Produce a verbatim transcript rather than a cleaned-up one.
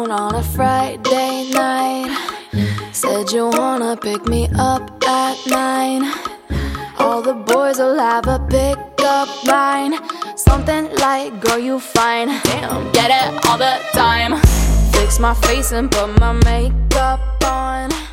phone on a Friday night. Said you wanna pick me up at nine. All the boys will have a pickup line. Something like, girl, you fine. Damn, get it all the time. Fix my face and put my makeup on.